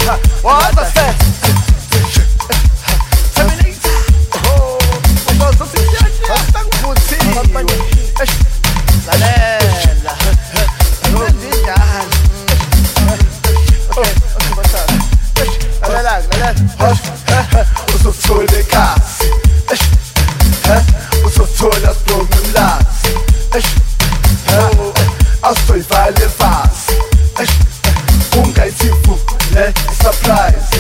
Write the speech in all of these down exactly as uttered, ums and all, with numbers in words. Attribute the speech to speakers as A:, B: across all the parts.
A: What a set. Terminator. Oh, uzoza usishaya sanguthi. Lalela. Ndinjani? Okay, okay, bathatha. Lalela, lalela. Uzothola ekhasi. Uzothola sibonga umlazi. Awusoyivale fast. Ungayithifu le surprise.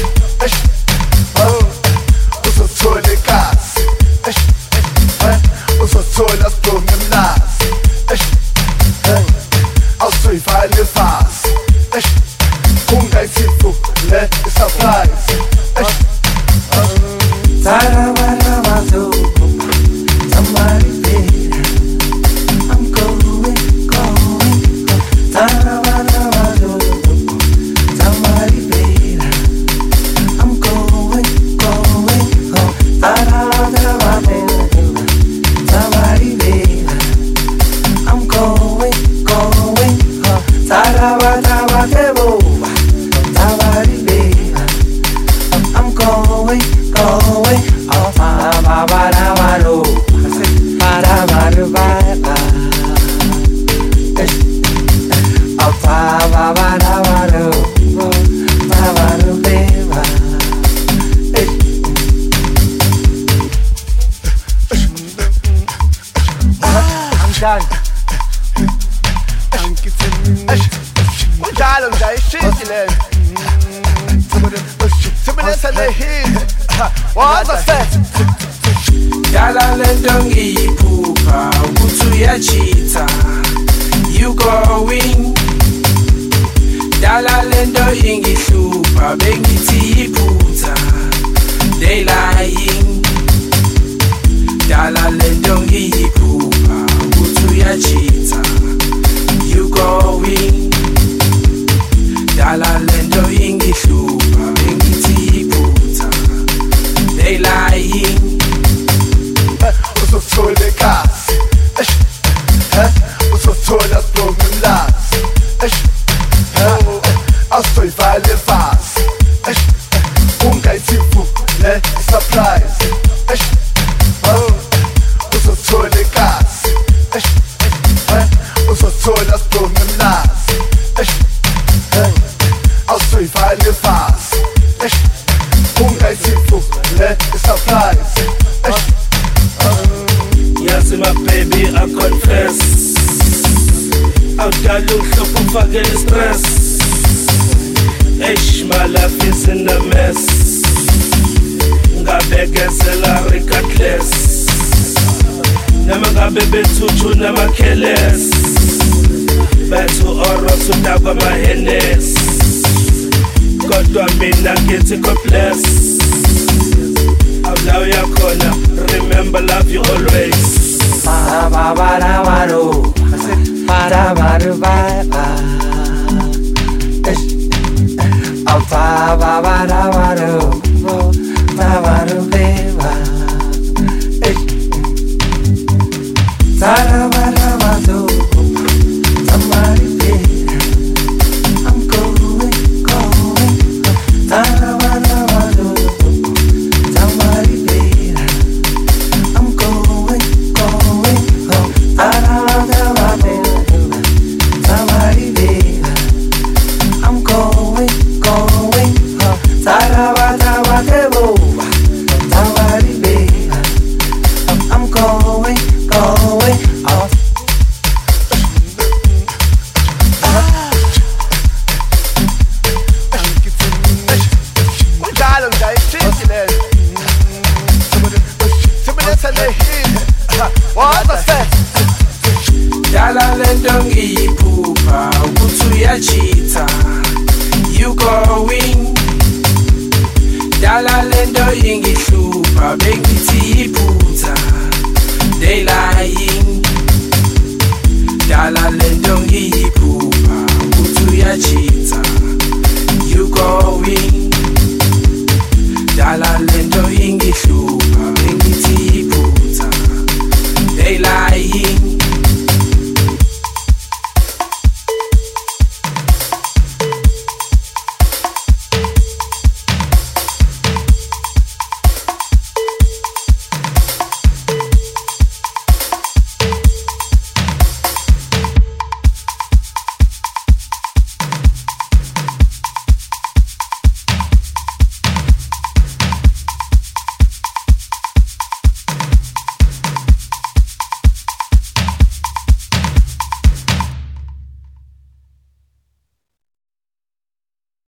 A: Uzothola ekhasi. Uzothola sibonga umlazi. Awusoyivale fast. Ungayithifu le surprise.
B: Tarabarabado, somebody better. I'm going, going. Tarabarabado, somebody better. I'm going, going. Tarabarabado, somebody better. I'm going, going. Tarabarabado, somebody better. I'm going, going. Oh, Tarabarabado, Tarabarabado. Oh, Tarabarabado, Tarabarabado. I'm done.
A: Unjalo nje ishiti le. Siminetha le hit. What a set.
B: Yala lento ngiyiphupha ukuthi uyachitha. You going. Yala lento ingihlupha bengithi iphutha. They lying. Yala lento ngiyiphupha ukuthi uyachitha. You going. Yala lento ingihlupha bengithi iphutha. They lying.
A: Uzothola ekhasi. Uzothola sibonga umlazi. Awusoyivale fast. Ungayithifu le surprise. Uzothola ekhasi. Uzothola sibonga umlazi. Awusoyivale fast. Ungayithifu le surprise.
B: Yes, my baby, I confess. Awudala uhlupho ufakele stress. Eish, my life is in a mess. Ngabekezela regardless. Nama ngabe bethutshu nama careless. Bethu oros udakwa mahenes. Kodwa mina ngithi God bless. Awulaw yakhona, remember love you always. Ba-ba-ba-ba-ba-do, ba-da-ba-do-ba-ba. Ba-ba-ba-ba-ba-do, ba-ba-do-ba-ba. Ta-da-ba-da-ba-do, somebody better. I'm going, going. Ta-da-ba-da-ba-do. Somebody better. I'm going, going. Somebody better. I'm going, going. Somebody better. I'm going, going. Oh.
A: Unjalo nje ishiti le. Siminetha le hit. What a set.
B: Yala lento ngiyiphupha ukuthi uyachitha. You going. Yala lento ingihlupha bengithi iphutha. They lying. Yala lento ngiyiphupha ukuthi uyachitha. You going.